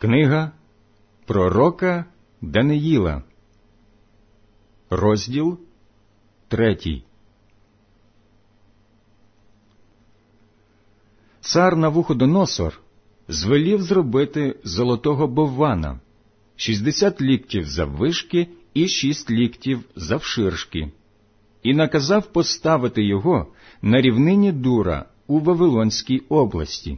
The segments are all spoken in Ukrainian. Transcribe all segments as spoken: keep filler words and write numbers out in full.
Книга пророка Даниїла, розділ третій. Цар Навуходоносор звелів зробити золотого боввана, шістдесят ліктів заввишки і шість ліктів завширшки, і наказав поставити його на рівнині Дура у Вавилонській області.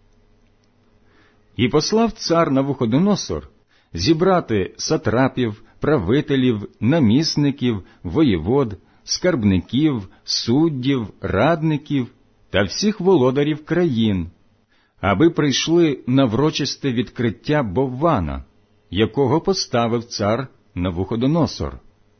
І послав цар Навуходоносор зібрати сатрапів, правителів, намісників, воєвод, скарбників, суддів, радників та всіх володарів країн, аби прийшли на врочисте відкриття боввана, якого поставив цар Навуходоносор.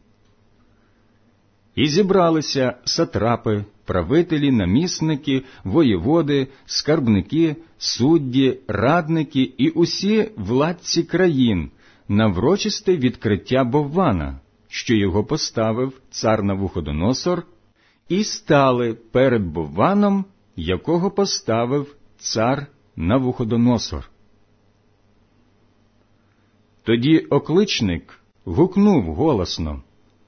І зібралися сатрапи, правителі, намісники, воєводи, скарбники, судді, радники і усі владці країн на врочисте відкриття боввана, що його поставив цар Навуходоносор, і стали перед бовваном, якого поставив цар Навуходоносор. Тоді окличник гукнув голосно: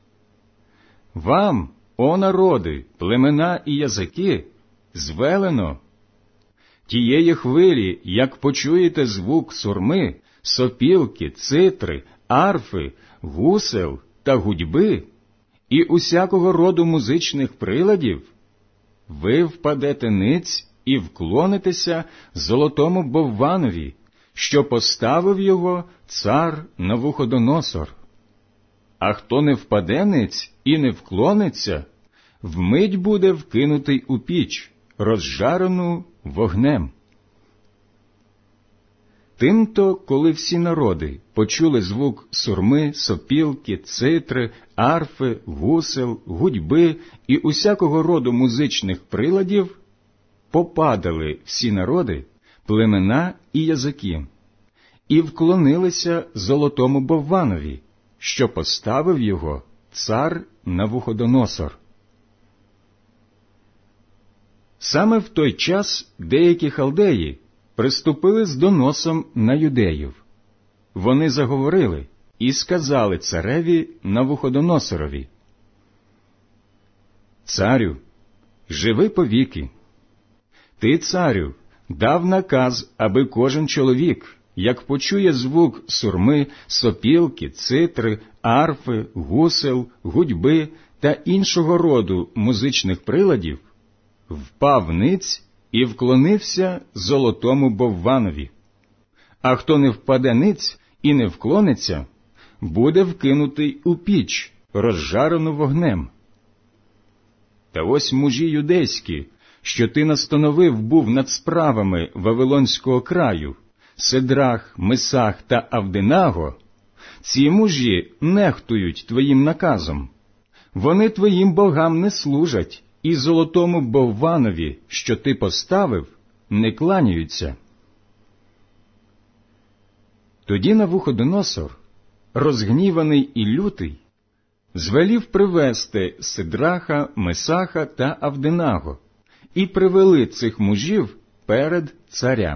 «Вам, о народи, племена і язики, звелено тієї хвилі, як почуєте звук сурми, сопілки, цитри, арфи, гусел та гудьби і усякого роду музичних приладів, ви впадете ниць і вклонитеся золотому бовванові, що поставив його цар Навуходоносор. А хто не впаде ниць і не вклониться, вмить буде вкинутий у піч, розжарену вогнем». Тимто, коли всі народи почули звук сурми, сопілки, цитри, арфи, гусел, гудьби і усякого роду музичних приладів, попадали всі народи, племена і язики, і вклонилися золотому бовванові, що поставив його цар Навуходоносор. Саме в той час деякі халдеї приступили з доносом на юдеїв. Вони заговорили і сказали цареві Навуходоносорові: «Царю, живи повіки. Ти, царю, дав наказ, аби кожен чоловік, як почує звук сурми, сопілки, цитри, арфи, гусел, гудьби та іншого роду музичних приладів, впав ниць і вклонився золотому бовванові. А хто не впаде ниць і не вклониться, буде вкинутий у піч, розжарену вогнем. Та ось мужі юдейські, що ти настановив був над справами Вавилонського краю, Сидрах, Месах та Авденаго, ці мужі нехтують твоїм наказом. Вони твоїм богам не служать, і золотому бовванові, що ти поставив, не кланяються». Тоді Навуходоносор, розгніваний і лютий, звелів привести Сидраха, Месаха та Авденаго, і привели цих мужів перед царя.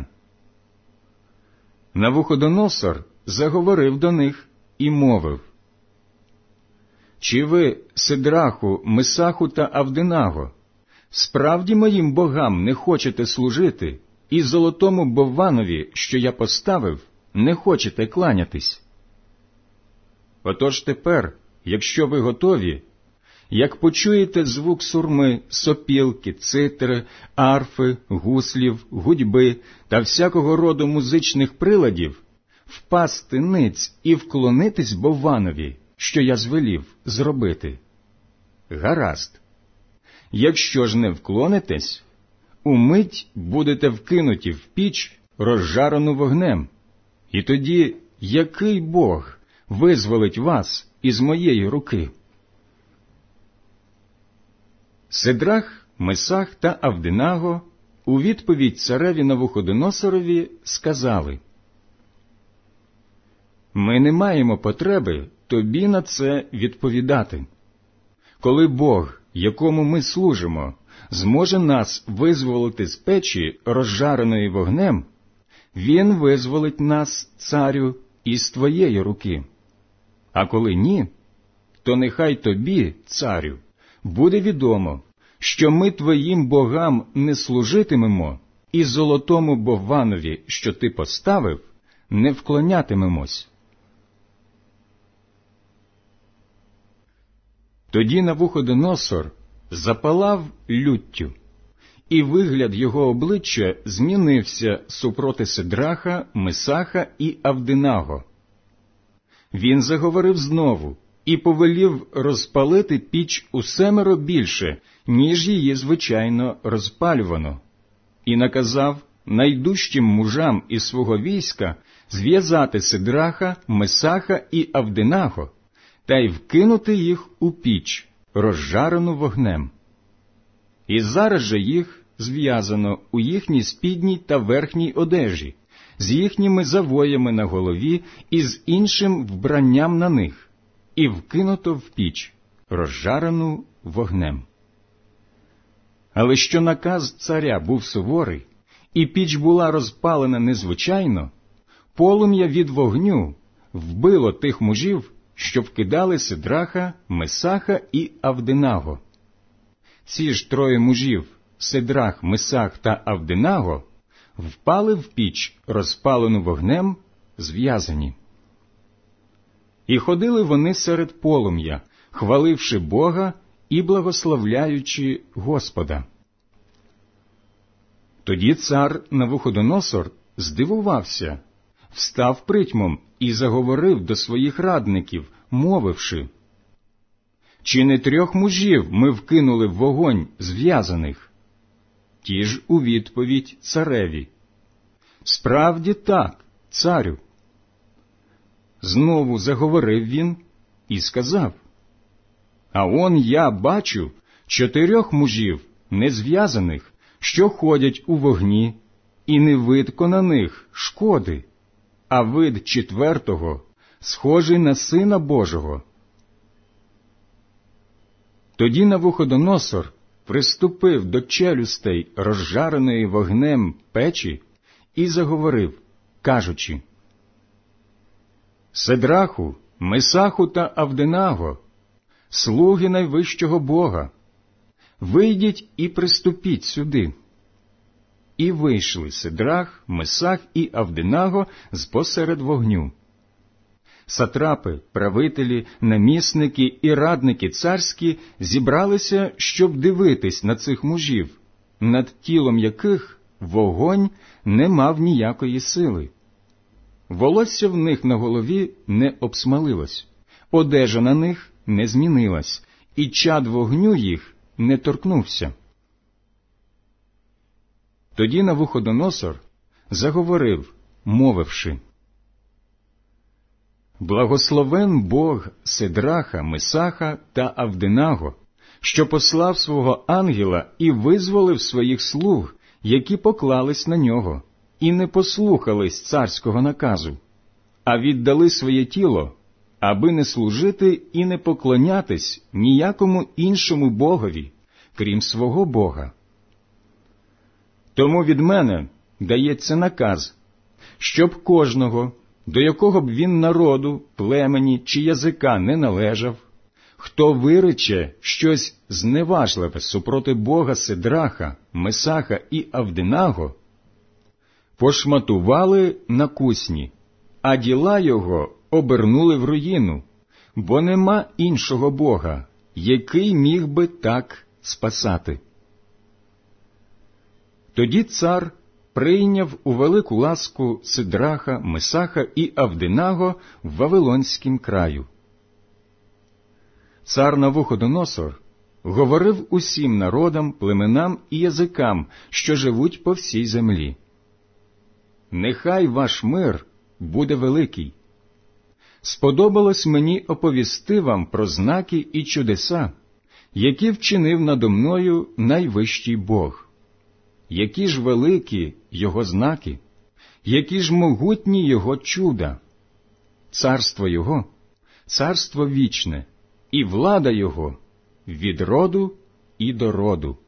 Навуходоносор заговорив до них і мовив: «Чи ви, Сидраху, Месаху та Авденаго, справді моїм богам не хочете служити, і золотому бовванові, що я поставив, не хочете кланятись? Отож тепер, якщо ви готові, як почуєте звук сурми, сопілки, цитри, арфи, гуслів, гудьби та всякого роду музичних приладів, впасти ниць і вклонитись бовванові, що я звелів зробити, гаразд. Якщо ж не вклонитесь, умить будете вкинуті в піч, розжарену вогнем, і тоді який Бог визволить вас із моєї руки?» Сидрах, Месах та Авденаго у відповідь цареві Навуходоносорові сказали: «Ми не маємо потреби тобі на це відповідати. Коли Бог, якому ми служимо, зможе нас визволити з печі, розжареної вогнем, він визволить нас, царю, із твоєї руки. А коли ні, то нехай тобі, царю, буде відомо, що ми твоїм богам не служитимемо, і золотому Бовванові, що ти поставив, не вклонятимемось. Тоді Навуходоносор запалав люттю, і вигляд його обличчя змінився супроти Сидраха, Месаха і Авденаго. Він заговорив знову і повелів розпалити піч у семеро більше, ніж її звичайно розпалювано, і наказав найдужчим мужам із свого війська зв'язати Сидраха, Месаха і Авденаго та й вкинути їх у піч, розжарену вогнем. І зараз же їх зв'язано у їхній спідній та верхній одежі, з їхніми завоями на голові і з іншим вбранням на них, і вкинуто в піч, розжарену вогнем. Але що наказ царя був суворий, і піч була розпалена незвичайно, полум'я від вогню вбило тих мужів, що вкидали Сидраха, Месаха і Авденаго. Ці ж троє мужів, Сидрах, Месах та Авденаго, впали в піч, розпалену вогнем, зв'язані. І ходили вони серед полум'я, хваливши Бога і благословляючи Господа. Тоді цар Навуходоносор здивувався, встав притьмом і заговорив до своїх радників, мовивши: «Чи не трьох мужів ми вкинули в вогонь зв'язаних?» Ті ж у відповідь цареві: «Справді так, царю». Знову заговорив він і сказав: «А он я бачу чотирьох мужів незв'язаних, що ходять у вогні, і не видко на них шкоди, а вид четвертого схожий на Сина Божого». Тоді Навуходоносор приступив до челюстей розжареної вогнем печі і заговорив, кажучи: «Сидраху, Месаху та Авденаго, слуги найвищого Бога, вийдіть і приступіть сюди». І вийшли Сидрах, Месах і Авденаго з-посеред вогню. Сатрапи, правителі, намісники і радники царські зібралися, щоб дивитись на цих мужів, над тілом яких вогонь не мав ніякої сили. Волосся в них на голові не обсмалилось, одежа на них не змінилась, і чад вогню їх не торкнувся. Тоді Навуходоносор заговорив, мовивши: «Благословен Бог Сидраха, Месаха та Авденаго, що послав свого ангела і визволив своїх слуг, які поклались на нього, і не послухались царського наказу, а віддали своє тіло, аби не служити і не поклонятись ніякому іншому богові, крім свого Бога. Тому від мене дається наказ, щоб кожного, до якого б він народу, племені чи язика не належав, хто вирече щось зневажливе супроти Бога Сидраха, Месаха і Авденаго, пошматували на кусні, а діла його обернули в руїну, бо нема іншого Бога, який міг би так спасати». Тоді цар прийняв у велику ласку Сидраха, Месаха і Авденаго в Вавилонськім краю. Цар Навуходоносор говорив усім народам, племенам і язикам, що живуть по всій землі: «Нехай ваш мир буде великий. Сподобалось мені оповісти вам про знаки і чудеса, які вчинив надо мною найвищий Бог. Які ж великі Його знаки, які ж могутні Його чуда! Царство Його – царство вічне, і влада Його від роду і до роду».